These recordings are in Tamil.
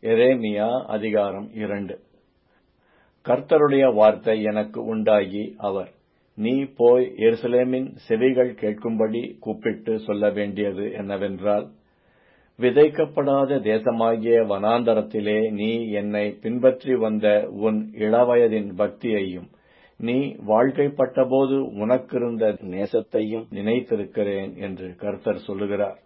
எரேமியா அதிகாரம் 2. கர்த்தருடைய வார்த்தை எனக்கு உண்டாகி அவர், நீ போய் எருசலேமின் செவிகள் கேட்கும்படி கூப்பிட்டு சொல்ல வேண்டியது என்னவென்றால், விதைக்கப்படாத தேசமாகிய வனாந்தரத்திலே நீ என்னை பின்பற்றி வந்த உன் இளவயதின் பக்தியையும் நீ வாழ்க்கைப்பட்டபோது உனக்கிருந்த நேசத்தையும் நினைத்திருக்கிறேன் என்று கர்த்தர் சொல்லுகிறார்.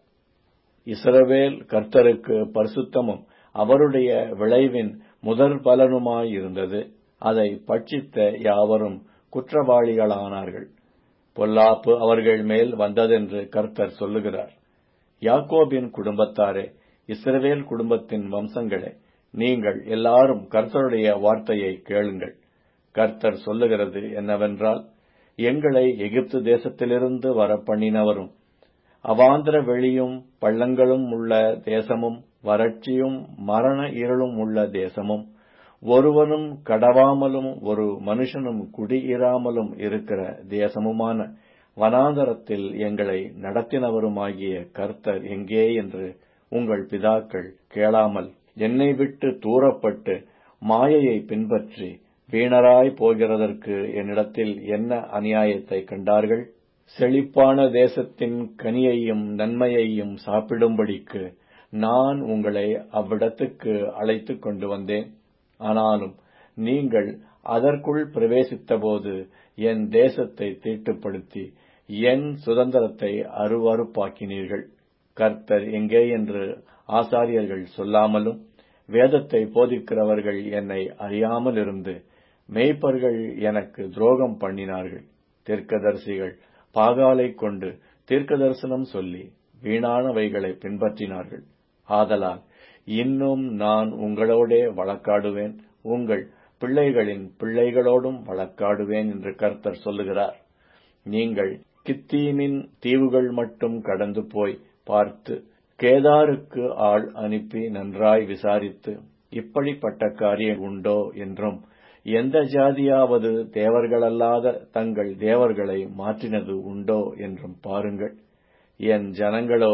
இஸ்ரவேல் கர்த்தருக்கு பரிசுத்தமும் அவருடைய விளைவின் முதற் பலனுமாயிருந்தது. அதை பட்சித்த யாவரும் குற்றவாளிகளானார்கள். பொல்லாப்பு அவர்கள் மேல் வந்ததென்று கர்த்தர் சொல்லுகிறார். யாக்கோபின் குடும்பத்தாரே, இஸ்ரவேல் குடும்பத்தின் வம்சங்களே, நீங்கள் எல்லாரும் கர்த்தருடைய வார்த்தையை கேளுங்கள். கர்த்தர் சொல்லுகிறது என்னவென்றால், எங்களை எகிப்து தேசத்திலிருந்து வரப்பண்ணினவரும் அவாந்தர வெளியும் பள்ளங்களும் உள்ள தேசமும் வறட்சியும் மரண இருளும் உள்ள தேசமும் ஒருவனும் கடவாமலும் ஒரு மனுஷனும் குடியிராமலும் இருக்கிற தேசமுமான வனாந்தரத்தில் எங்களை நடத்தினவருமாகிய கர்த்தர் எங்கே என்று உங்கள் பிதாக்கள் கேளாமல் என்னை விட்டு தூரப்பட்டு மாயையை பின்பற்றி வீணராய் போகிறதற்கு என்னிடத்தில் என்ன அநியாயத்தை கண்டார்கள்? செழிப்பான தேசத்தின் கனியையும் நன்மையையும் சாப்பிடும்படிக்கு நான் உங்களை அவ்விடத்துக்கு அழைத்துக் கொண்டு வந்தேன். ஆனாலும் நீங்கள் அதற்குள் பிரவேசித்தபோது என் தேசத்தை தீட்டுப்படுத்தி என் சுதந்திரத்தை அருவருப்பாக்கினீர்கள். கர்த்தர் எங்கே என்று ஆசாரியர்கள் சொல்லாமலும் வேதத்தை போதிக்கிறவர்கள் என்னை அறியாமல் இருந்து மேய்ப்பர்கள் எனக்கு துரோகம் பண்ணினார்கள். தீர்க்கதரிசிகள் பாகாலைக் கொண்டு தீர்க்கதரிசனம் சொல்லி வீணானவைகளை பின்பற்றினார்கள். ஆதலால் இன்னும் நான் உங்களோடே வழக்காடுவேன், உங்கள் பிள்ளைகளின் பிள்ளைகளோடும் வழக்காடுவேன் என்று கர்த்தர் சொல்லுகிறார். நீங்கள் கித்தீமின் தீவுகள் மட்டும் கடந்து போய் பார்த்து கேதாருக்கு ஆள் அனுப்பி நன்றாய் விசாரித்து, இப்படிப்பட்ட காரியம் உண்டோ என்றும், எந்த ஜாதியாவது தேவர்களல்லாத தங்கள் தேவர்களை மாற்றினது உண்டோ என்றும் பாருங்கள். என் ஜனங்களோ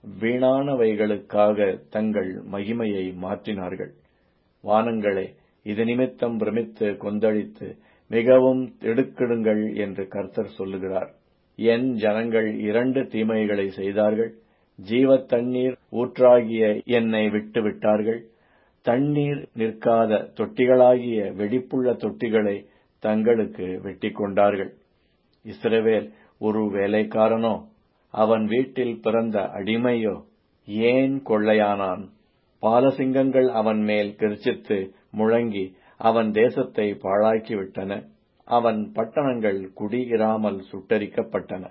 வீணானவைகளுக்காக தங்கள் மகிமையை மாற்றினார்கள். வானங்களே, இது நிமித்தம் பிரமித்து கொந்தளித்து மிகவும் திடுக்கிடுங்கள் என்று கர்த்தர் சொல்லுகிறார். என் ஜனங்கள் 2 தீமைகளை செய்தார்கள். ஜீவ தண்ணீர் ஊற்றாகிய என்னை விட்டு விட்டார்கள். தண்ணீர் நிற்காத தொட்டிகளாகிய வெடிப்புள்ள தொட்டிகளை தங்களுக்கு வெட்டி கொண்டார்கள். இஸ்ரவேல் ஒரு வேலைக்காரனோ? அவன் வீட்டில் பிறந்த அடிமையோ? ஏன் கொள்ளையானான்? பாலசிங்கங்கள் அவன் மேல் கிர்ச்சித்து முழங்கி அவன் தேசத்தை பாழாக்கிவிட்டன. அவன் பட்டணங்கள் குடியிராமல் சுட்டரிக்கப்பட்டன.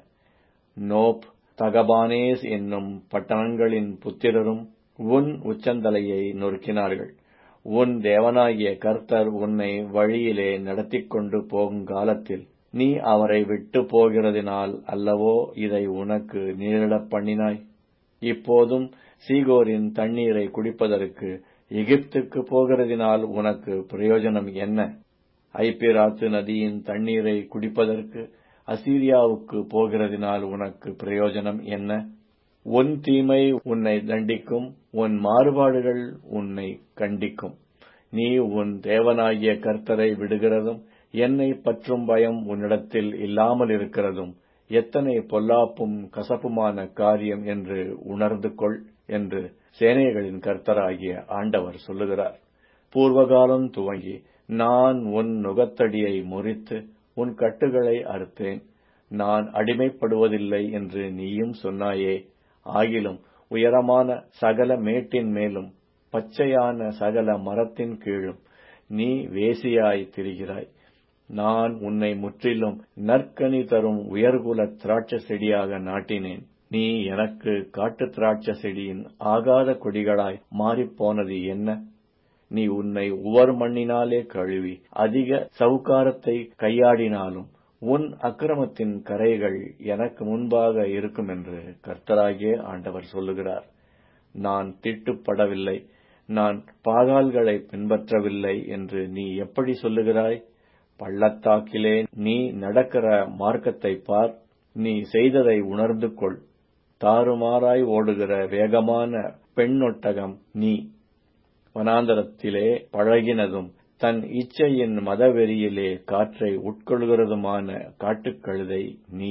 நோப், தகபானேஸ் என்னும் பட்டணங்களின் புத்திரரும் உன் உச்சந்தலையை நொறுக்கினார்கள். உன் தேவனாகிய கர்த்தர் உன்னை வழியிலே நடத்திக் கொண்டு போகுங்காலத்தில் நீ அவரை விட்டு போகிறதினால் அல்லவோ இதை உனக்கு நேரிடப் பண்ணினாய். இப்போதும் சீகோரின் தண்ணீரை குடிப்பதற்கு எகிப்துக்கு போகிறதினால் உனக்கு பிரயோஜனம் என்ன? ஐப்பிராத்து நதியின் தண்ணீரை குடிப்பதற்கு அசீரியாவுக்கு போகிறதினால் உனக்கு பிரயோஜனம் என்ன? உன் தீமை உன்னை தண்டிக்கும், உன் மாறுபாடுகள் உன்னை கண்டிக்கும். நீ உன் தேவனாகிய கர்த்தரை விடுகிறதும் என்னை பற்றும் பயம் உன்னிடத்தில் இல்லாமல் இருக்கிறதும் எத்தனை பொல்லாப்பும் கசப்புமான காரியம் என்று உணர்ந்து கொள் என்று சேனைகளின் கர்த்தராகிய ஆண்டவர் சொல்லுகிறார். பூர்வகாலம் துவங்கி நான் உன் நுகத்தடியை முறித்து உன் கட்டுகளை அறுத்தேன். நான் அடிமைப்படுவதில்லை என்று நீயும் சொன்னாயே. ஆகிலும் உயரமான சகல மேட்டின் மேலும் பச்சையான சகல மரத்தின் கீழும் நீ வேசியாய் திரிகிறாய். நான் உன்னை முற்றிலும் நற்கனி தரும் உயர்குல திராட்சை செடியாக நாட்டினேன். நீ எனக்கு காட்டு திராட்சை செடியின் ஆகாத கொடிகளாய் மாறிப்போனது என்ன? நீ உன்னை உவர் மண்ணினாலே கழுவி அதிக சவுக்காரத்தை கையாடினாலும் உன் அக்கிரமத்தின் கரைகள் எனக்கு முன்பாக இருக்கும் என்று கர்த்தராகிய ஆண்டவர் சொல்லுகிறார். நான் தீட்டுப்படவில்லை, நான் பாகால்களை பின்பற்றவில்லை என்று நீ எப்படி சொல்லுகிறாய்? பள்ளத்தாக்கிலே நீ நடக்கிற மார்க்கத்தை பார், நீ செய்ததை உணர்ந்து கொள். தாறுமாறாய் ஓடுகிற வேகமான பெண்ணொட்டகம் நீ. வனாந்தரத்திலே பழகினதும் தன் இச்சையின் மதவெறியிலே காற்றை உட்கொள்கிறதுமான காட்டுக்கழுதை நீ.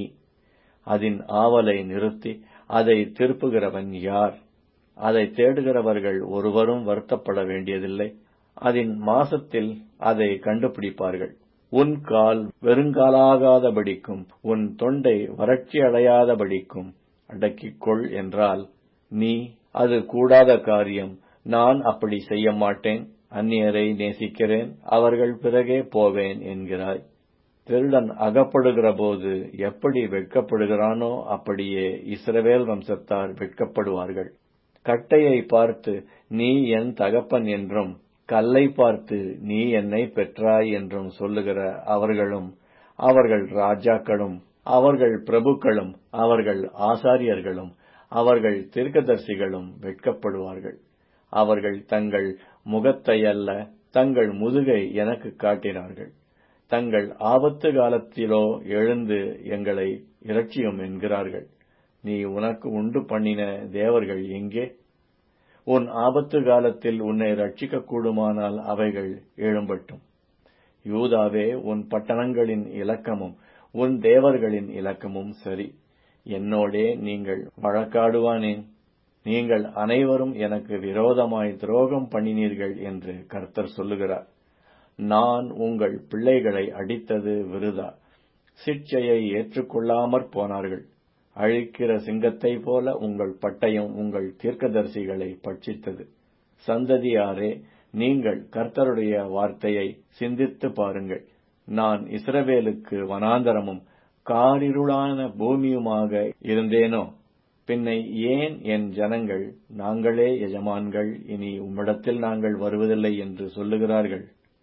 அதன் ஆவலை நிறுத்தி அதை திருப்புகிறவன் யார்? அதை தேடுகிறவர்கள் ஒருவரும் வருத்தப்பட வேண்டியதில்லை. அதன் மாசத்தில் அதை கண்டுபிடிப்பார்கள். உன் கால் வெறுங்காலாகாதபடிக்கும் உன் தொண்டை வறட்சி அடையாதபடிக்கும் அடக்கிக்கொள் என்றால் நீ, அது கூடாத காரியம், நான் அப்படி செய்ய மாட்டேன், அந்நியரை நேசிக்கிறேன், அவர்கள் பிறகே போவேன் என்கிறாய். திருடன் அகப்படுகிற போது எப்படி வெட்கப்படுகிறானோ அப்படியே இஸ்ரவேல் வம்சத்தார் வெட்கப்படுவார்கள். கட்டையை பார்த்து நீ என் தகப்பன் என்றும், கல்லை பார்த்து நீ என்னை பெற்றாய் என்றும் சொல்லுகிற அவர்களும், அவர்கள் ராஜாக்களும், அவர்கள் பிரபுக்களும், அவர்கள் ஆசாரியர்களும், அவர்கள் தீர்க்கதரிசிகளும் வெட்கப்படுவார்கள். அவர்கள் தங்கள் முகத்தையல்ல தங்கள் முதுகை எனக்கு காட்டினார்கள். தங்கள் ஆபத்து காலத்திலோ எழுந்து எங்களை இரட்சியும் என்கிறார்கள். நீ உனக்கு உண்டு பண்ணின தேவர்கள் எங்கே? உன் ஆபத்து காலத்தில் உன்னை ரட்சிக்க கூடுமானால் அவைகள் எழும்பட்டும். யூதாவே, உன் பட்டணங்களின் இலக்கமும் உன் தேவர்களின் இலக்கமும் சரி. என்னோடே நீங்கள் வழக்காடுவானேன்? நீங்கள் அனைவரும் எனக்கு விரோதமாய் துரோகம் பண்ணினீர்கள் என்று கர்த்தர் சொல்லுகிறார். நான் உங்கள் பிள்ளைகளை அடித்தது விருதா. சிட்சையை ஏற்றுக்கொள்ளாமற் போனார்கள். அழிக்கிற சிங்கத்தைப் போல உங்கள் பட்டயம் உங்கள் தீர்க்கதரிசிகளை பட்சித்தது. சந்ததியாரே, நீங்கள் கர்த்தருடைய வார்த்தையை சிந்தித்து பாருங்கள். நான் இஸ்ரவேலுக்கு வனாந்தரமும் காரிருளான பூமியுமாக இருந்தேனோ? பின்னை ஏன் என் ஜனங்கள், நாங்களே எஜமான்கள், இனி உம்மிடத்தில் நாங்கள் வருவதில்லை என்று சொல்லுகிறார்கள்?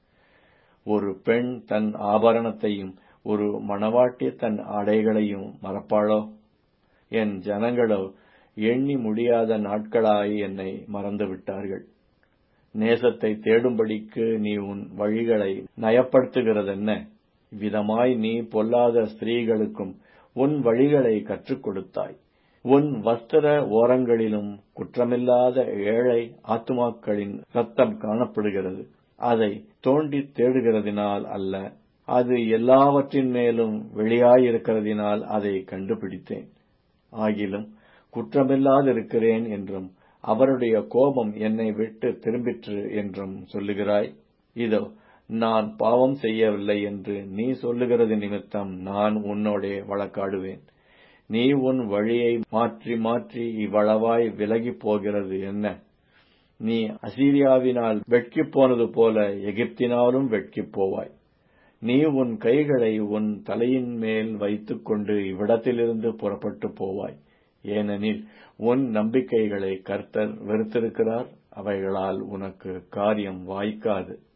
ஒரு பெண் தன் ஆபரணத்தையும் ஒரு மணவாட்டி தன் ஆடைகளையும் மறப்பாளோ? என் ஜனங்களோ எண்ணி முடியாத நாட்களாய் என்னை மறந்துவிட்டார்கள். நேசத்தை தேடும்படிக்கு நீ உன் வழிகளை நயப்படுத்துகிறதென்ன? விதமாய் நீ பொல்லாத ஸ்திரீகளுக்கும் உன் வழிகளை கற்றுக் கொடுத்தாய். உன் வஸ்திர ஓரங்களிலும் குற்றமில்லாத ஏழை ஆத்துமாக்களின் இரத்தம் காணப்படுகிறது. அதை தோண்டி தேடுகிறதினால் அல்ல, அது எல்லாவற்றின் மேலும் வெளியாயிருக்கிறதினால் அதை கண்டுபிடித்தேன். ஆகிலும் குற்றமில்லாதிருக்கிறேன் என்றும் அவருடைய கோபம் என்னை விட்டு திரும்பிற்று என்றும் சொல்லுகிறாய். இதோ, நான் பாவம் செய்யவில்லை என்று நீ சொல்லுகிறது நிமித்தம் நான் உன்னோடே வழக்காடுவேன். நீ உன் வழியை மாற்றி மாற்றி இவ்வளவாய் விலகிப் போகிறது என்ன? நீ அசீரியாவினால் வெட்கிப் போனது போல எகிப்தினாலும் வெட்கிப் போவாய். நீ உன் கைகளை உன் தலையின் மேல் வைத்துக் கொண்டு இவ்விடத்திலிருந்து புறப்பட்டு போவாய். ஏனெனில் உன் நம்பிக்கைகளை கர்த்தர் வெறுத்திருக்கிறார், அவைகளால் உனக்கு காரியம் வாய்க்காது.